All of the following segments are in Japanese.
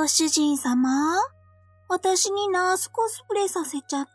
ご主人様、私にナースコスプレさせちゃって。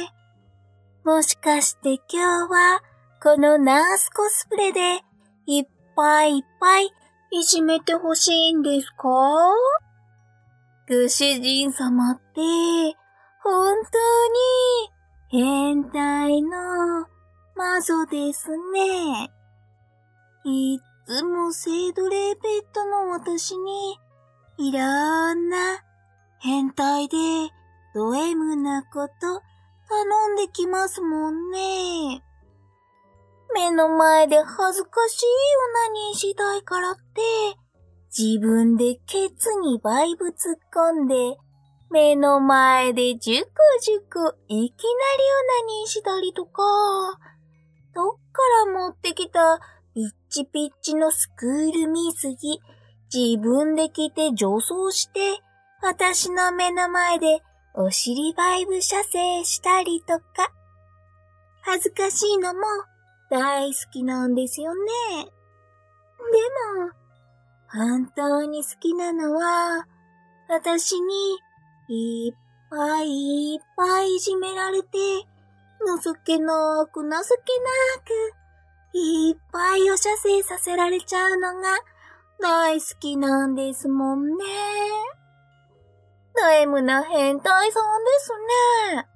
もしかして今日はこのナースコスプレでいっぱいいっぱいいじめてほしいんですか？ご主人様って本当に変態の魔女ですね。いっつも性奴隷ペットの私にいろんな変態でド M なこと頼んできますもんね。目の前で恥ずかしいオナニーしたいからって自分でケツにバイブ突っ込んで目の前でジュクジュクいきなりオナニーしたりとか、どっから持ってきたピッチピッチのスクール水着自分で着て女装して私の目の前でお尻バイブ射精したりとか、恥ずかしいのも大好きなんですよね。でも、本当に好きなのは、私にいっぱいいっぱいいじめられて、情けなく情けなく、いっぱいお射精させられちゃうのが大好きなんですもんね。ド M な変態さんですね。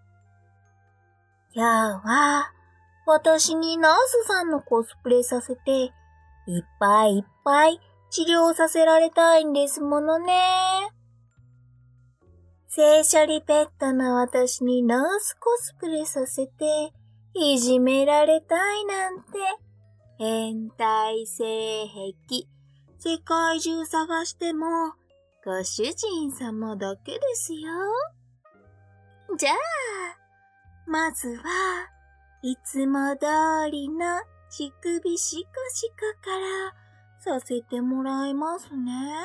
今日は私にナースさんのコスプレさせていっぱいいっぱい治療させられたいんですものね。性処理ペットの私にナースコスプレさせていじめられたいなんて変態性癖世界中探してもご主人様だけですよ。じゃあまずはいつも通りの乳首シコシコからさせてもらいますね。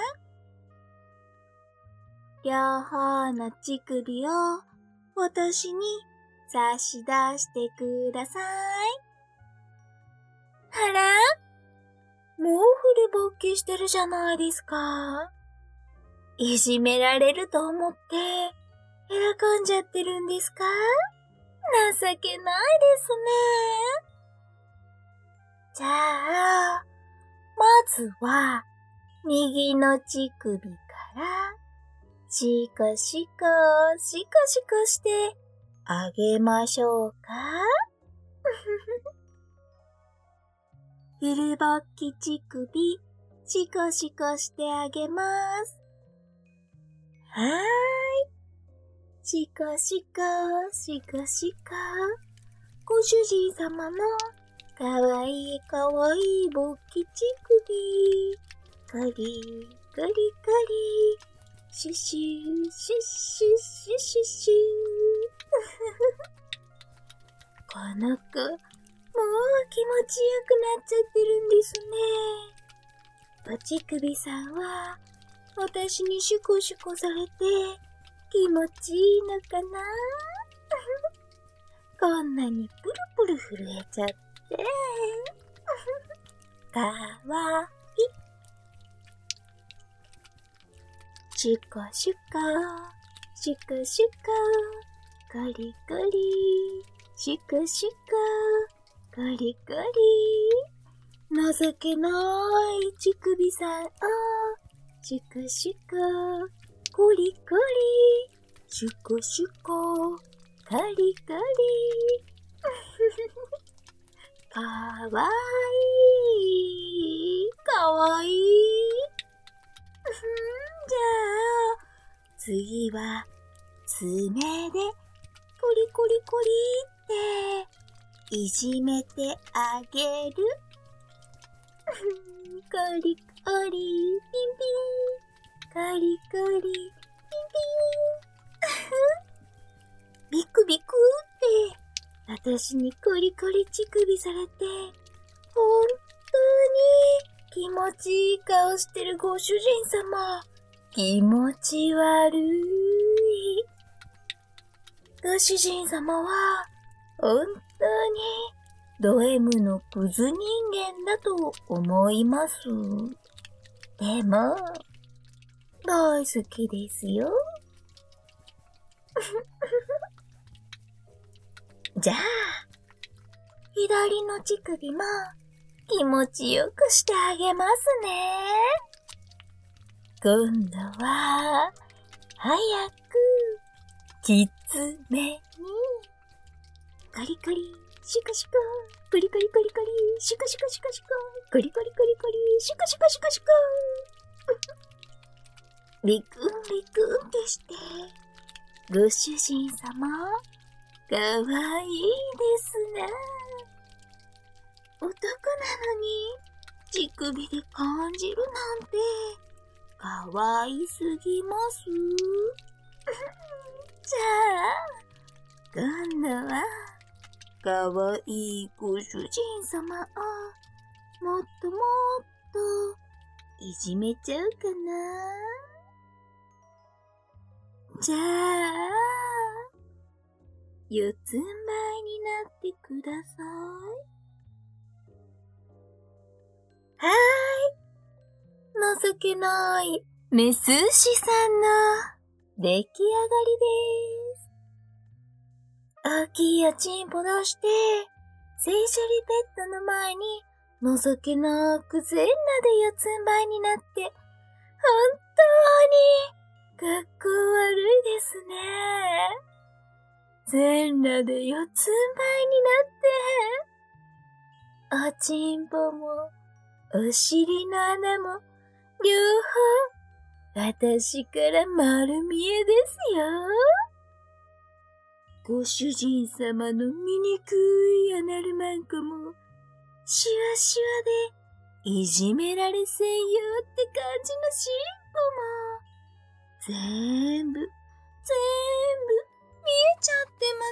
両方の乳首を私に差し出してください。あら？もうフル勃起してるじゃないですか。いじめられると思って喜んじゃってるんですか？情けないですね。じゃあ、まずは右の乳首からシコシコシコシコしてあげましょうか。フル勃起乳首シコシコしてあげます。はーい。シコシコシコシコ。ご主人様のかわいいかわいい勃起乳首。カリカリカリ。シュシュシュシュシュシュシュ。この子、もう気持ちよくなっちゃってるんですね。お乳首さんは私にシュコシュコされて気持ちいいのかな？こんなにプルプル震えちゃって。かわいい。シュコシュコ、シュコシュコ、コリコリ、シュコシュコ、コリコリ。情けない乳首さんを、シュコシュコ、コリコリ、シュコシュコ、カリカリ。かわいい。かわいい。じゃあ、次は爪でコリコリコリっていじめてあげる。コリコリ、ピンピン。コリコリ、ピンピン。ビクビクって私にコリコリ乳首されて本当に気持ちいい顔してるご主人様、気持ち悪い。ご主人様は本当にド M のクズ人間だと思います。でも大好きですよ。じゃあ、左の乳首も気持ちよくしてあげますね。今度は、早く、きつめに、カリカリ、シュカシュカ、カリカリカリカリ、シュカシュカシュカシュカ、カリカリカリカリ、シュカシュカシュカシュカ。リクンリクンってして、ご主人様、かわいいですね。男なのに、乳首で感じるなんて、かわいすぎます。じゃあ、今度は、かわいいご主人様を、もっともっと、いじめちゃうかな。じゃあ、四つん這いになってください。はーい。情けないメス牛さんの出来上がりです。大きいおちんぽ出して、聖書リペットの前に情けなく全裸で四つん這いになって、本当にかっこ悪いですね。全裸で四つん這いになって、おちんぽも、お尻の穴も、両方、私から丸見えですよ。ご主人様の醜いアナルマンコも、シワシワで、いじめられせんよって感じの尻尾も、全部、見えちゃってます。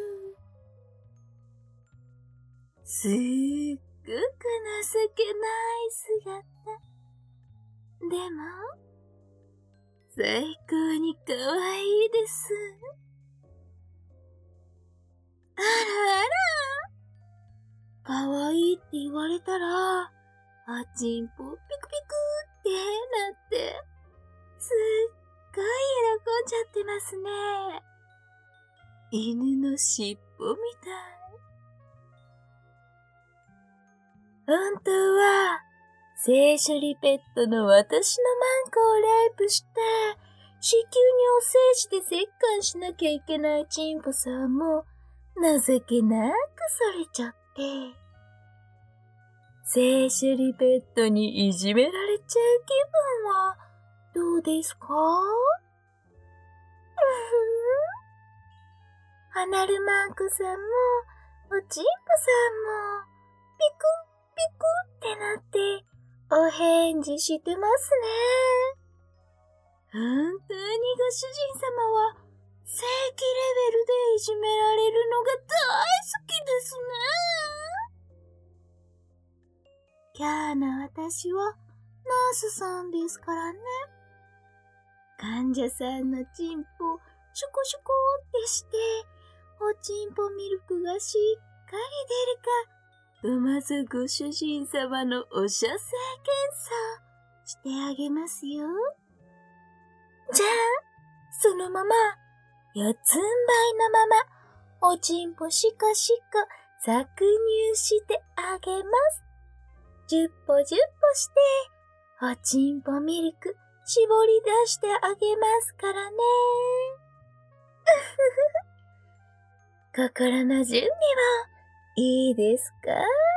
すっごく情けない姿。でも、最高に可愛いです。あらあら。可愛いって言われたら、おちんぽピクピクってなって、すっごい喜んじゃってますね。犬の尻尾みたい。本当は、聖書リペットの私のマンコをレイプして、子宮にお精子で折檻しなきゃいけないチンポさんも、情けなくされちゃって、聖書リペットにいじめられちゃう気分はどうですか？アナルマンコさんも、おちんぽさんも、ピクピクってなって、お返事してますね。本当にご主人様は、正規レベルでいじめられるのが大好きですね。今日の私は、ナースさんですからね。患者さんのチンポ、シュコシュコってして、おちんぽミルクがしっかり出るか、まずご主人様のお射精検査してあげますよ。じゃあ、そのまま、四つん這いのまま、おちんぽシコシコ搾乳してあげます。10歩10歩して、おちんぽミルク絞り出してあげますからね。心の準備はいいですか？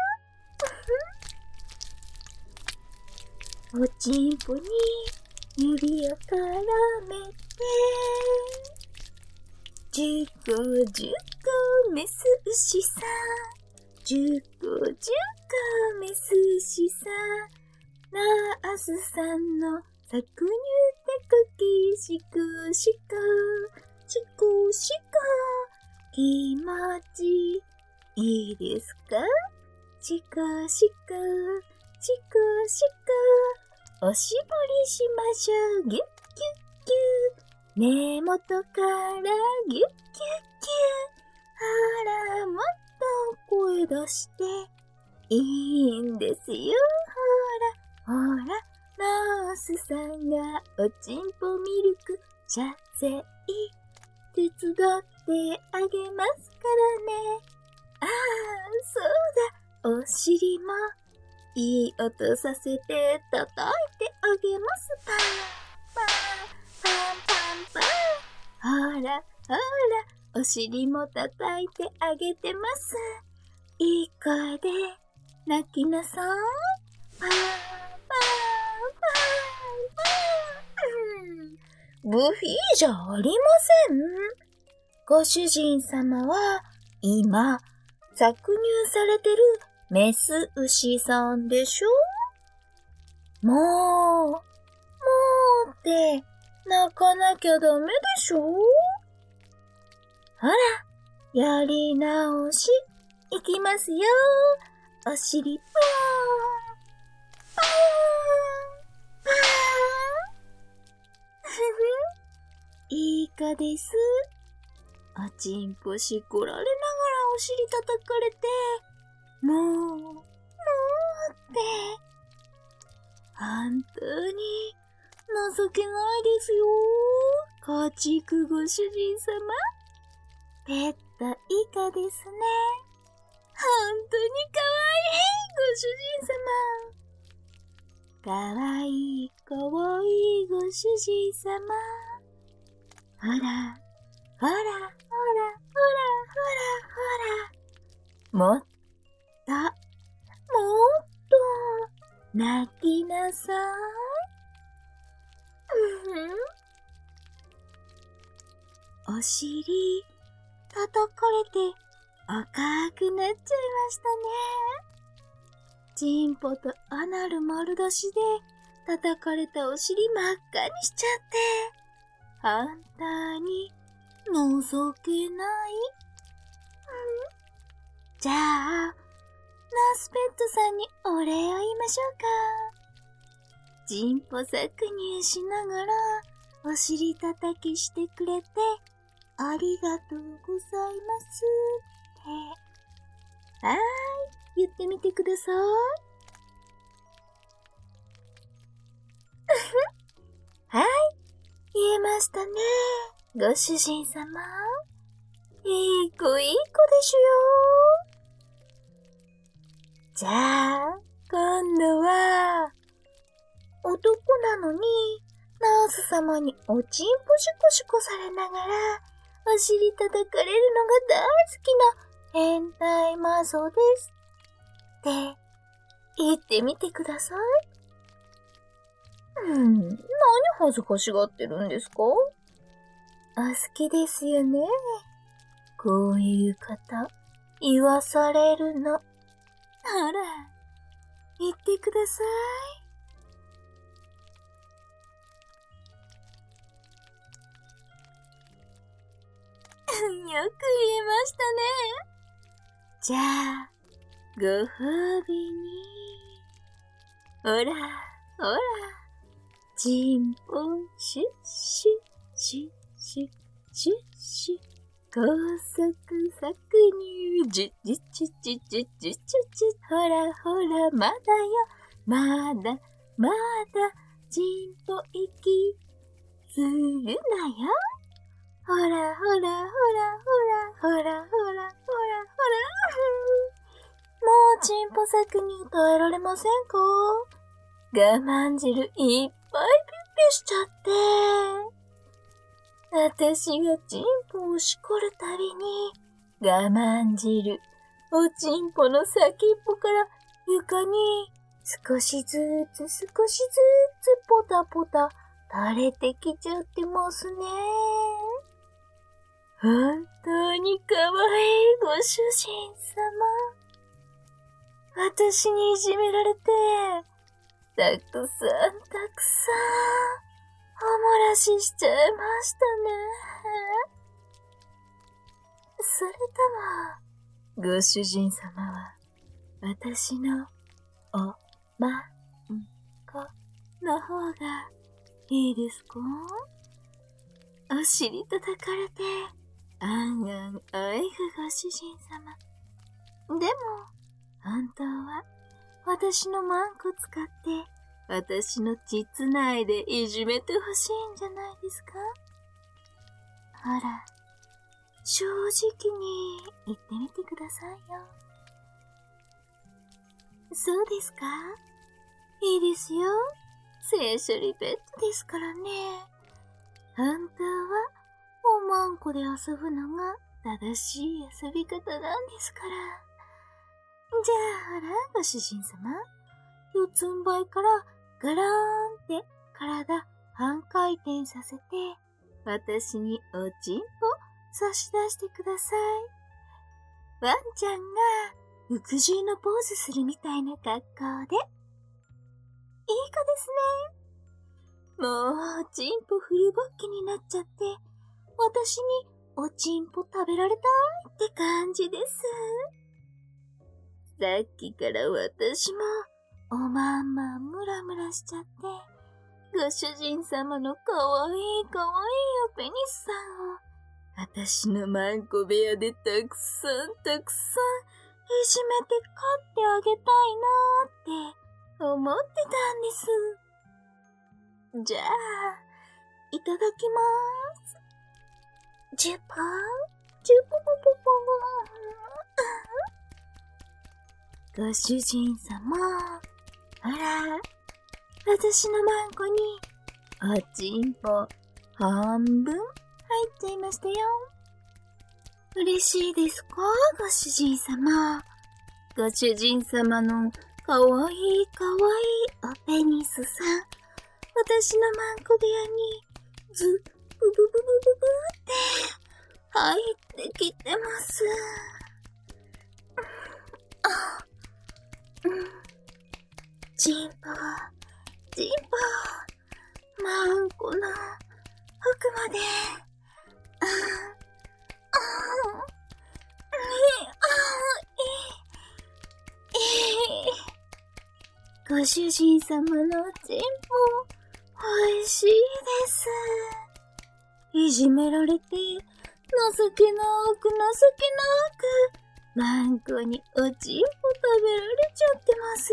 おちんぽに指を絡めて、10個10個メス牛さん、10個10個メス牛さん、ナースさんの搾乳手こきシコシコ、シコシコ、気持ちいいですか？シコシコ、シコシコ、おしぼりしましょう。ギュッギュッギュッ。根元からギュッギュッギュッ。ほら、もっと声出していいんですよ。ほら、ほら、 ナースさんがおちんぽミルク射精手伝ってあげますからね。ああ、そうだ、お尻もいい音させて叩いてあげます。パンパンパンパンパン。ほらほら、お尻も叩いてあげてます。いい声で泣きなさい。パンパンパンパン。ブヒじゃありません。ご主人様は今搾乳されてるメス牛さんでしょ？もうって泣かなきゃダメでしょ？ほら、やり直しいきますよ。お尻ポーンポーンポーンいい子です。おちんぽしこられながらお尻叩かれて、もうって、本当に情けないですよ。家畜ご主人様。ペット以下ですね。本当にかわいいご主人様。かわいいかわいいご主人様。ほら、ほら、ほら、ほら、ほら、ほら。もっと、泣きなさい。お尻、叩かれて赤くなっちゃいましたね。チンポとアナル丸出しで叩かれたお尻真っ赤にしちゃって、反対に情けない。じゃあ、ナースペットさんにお礼を言いましょうか。チンポ搾乳しながらお尻叩きしてくれてありがとうございますって。はーい、言ってみてください。はい、言えましたね。ご主人様。いい子いい子でしゅよ。じゃあ、今度は、男なのに、ナース様におちんぽシコシコされながら、お尻叩かれるのが大好きな変態マゾです。って言ってみてください。何恥ずかしがってるんですか？お好きですよね。こういう方、言わされるの。ほら、言ってください。よく言えましたね。じゃあ、ご褒美に。ほら、ほら、チンポシュッシュ、シュッシュ、シュッシュ、高速搾乳、ジュジュジュジュジュジュジュジュ、ほらほら、まだよ、まだ、まだ、チンポ息するなよ。ほらほらほらほらほらほらほらほら。もうチンポ搾乳耐えられませんか？我慢汁いっぱいピッピしちゃって。私がチンポをしこるたびに、我慢汁、おチンポの先っぽから床に少しずつポタポタ垂れてきちゃってますね。本当に可愛いご主人様。私にいじめられて、たくさんおもらししちゃいましたね。それとも、ご主人様は、私のおまんこの方がいいですか？お尻叩かれて、あんあんあいぐご主人様。でも、本当は、私のマンコ使って、 私の膣内でいじめてほしいんじゃないですか？ほら、正直に言ってみてくださいよ。そうですか？いいですよ。聖書リペットですからね。本当はおまんこで遊ぶのが正しい遊び方なんですから。じゃあほら、ご主人様。四つん這いからガラーンって体半回転させて、私におちんぽ差し出してください。ワンちゃんが肉汁のポーズするみたいな格好で。いい子ですね。もう、おちんぽフルボッキになっちゃって、私におちんぽ食べられたいって感じです。さっきから私もおまんまムラムラしちゃって、ご主人様のかわいいかわいいおペニスさんを私のマンコ部屋でたくさんいじめて飼ってあげたいなーって思ってたんです。じゃあ、いただきまーす。ジュポー、ジュポポポポー。ご主人様、ほら、私のマンコにおちんぽ半分入っちゃいましたよ。嬉しいですか、ご主人様。ご主人様のかわいいかわいいおペニスさん、私のマンコ部屋にブブブブブブって入ってきてます。チンポ、マンコの奥まで、ご主人様のチンポ、美味しいです。いじめられて、情けなく、マンコにおちんぽ食べられちゃって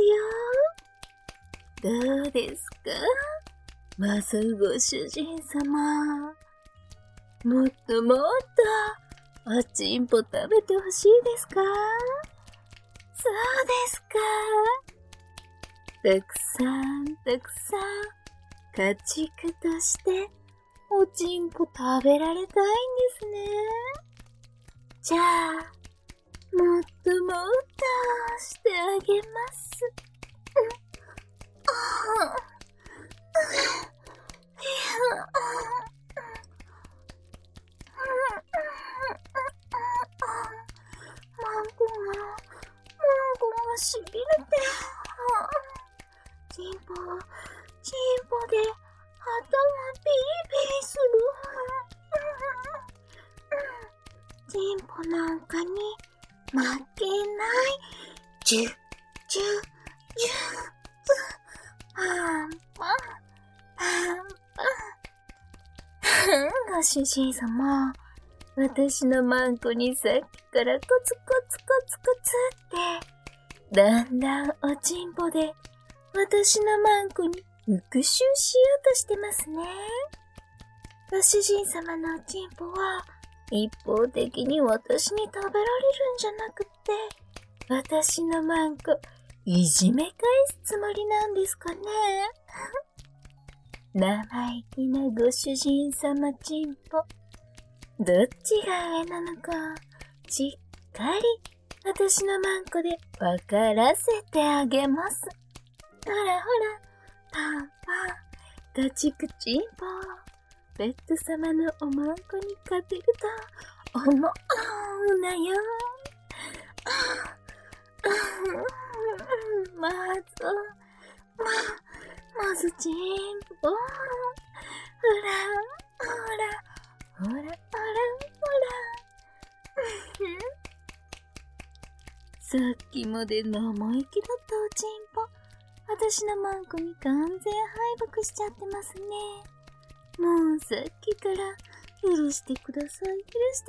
ますよ。どうですか？まさご主人様。もっともっと、おちんぽ食べてほしいですか？そうですか。たくさん、家畜として、おちんぽ食べられたいんですね。じゃあ、もっとしてあげます。マンコがしびれて、チンポで頭ピリする。チンポなんかに負けない。ジュパンご主人様、私のマンコにさっきからコツってだんだんおちんぽで私のマンコに復讐しようとしてますね。ご主人様のおちんぽは一方的に私に食べられるんじゃなくて、私のマンコいじめ返すつもりなんですかね。生意気なご主人様ちんぽ、どっちが上なのかしっかり私のマンコでわからせてあげます。ほら、パンガチクチンポ、ペット様のおまんこに勝てると思うなよ。まずチンポ、ほら。さっきまで生意気だったおちんぽ、私のマンコに完全敗北しちゃってますね。もうさっきから許してくださいって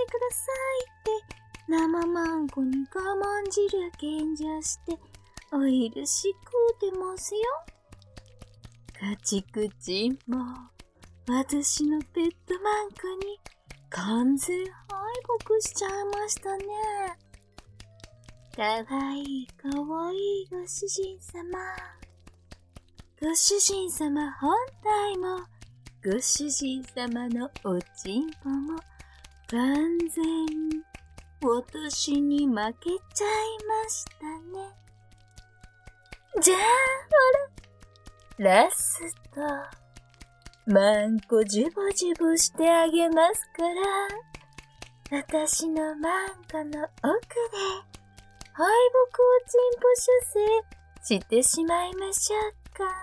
生マンコに我慢汁献上してお許し食うてますよ。 家畜人も私のペットマンコに完全敗北しちゃいましたね。かわいいかわいいご主人様。ご主人様本体もご主人様のおちんぽも完全に私に負けちゃいましたね。じゃあほら、ラストマンコジュボジュボしてあげますから、私のマンコの奥で敗北をチンポ射精してしまいましょうか。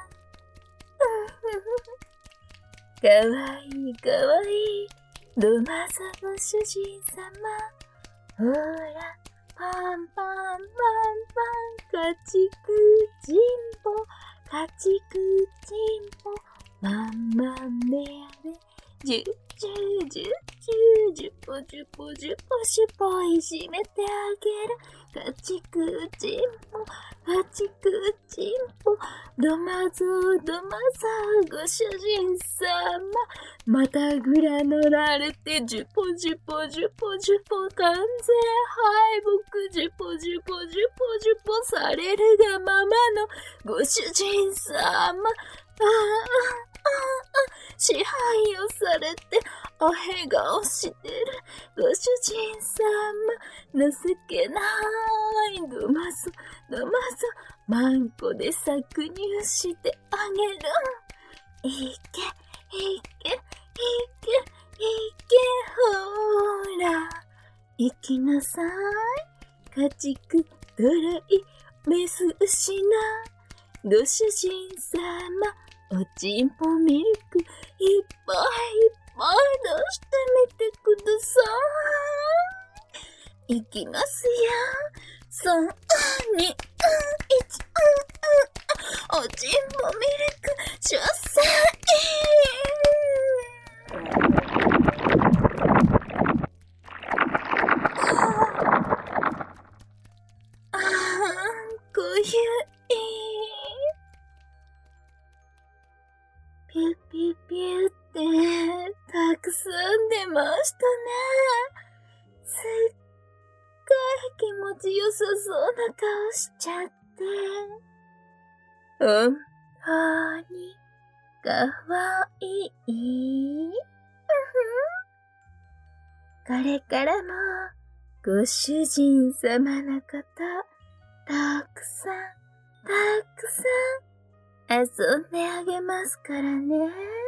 かわいいかわいいロマサご主人様。ほら、パンパンパンパン、カチクチンポ、カチクチンポ、マンマンメアメ、ジュジュジュジュジュポジュポジュポシュポいじめてあげる。カチクチンポ、カチクチンポ、ドマゾドマザご主人様。またぐら乗られてジュポジュポジュポジュポ完全敗北ジュポジュポジュポジュポされるがままのご主人様。支配をされておへ顔してるご主人様。情けないドマゾドマゾマンコで搾乳してあげる。いけいけいけいけほら行きなさい。家畜ドライメス牛なご主人様。おちんぽミルクいっぱいいっぱい出してみてください。いきますよ。3、2、1、おちんぽミルク出産。こゆい。ピュピュピュってたくさん出ましたね。すっごい気持ちよさそうな顔しちゃって。本当にかわいい。これからもご主人様のことたくさん遊んであげますからね。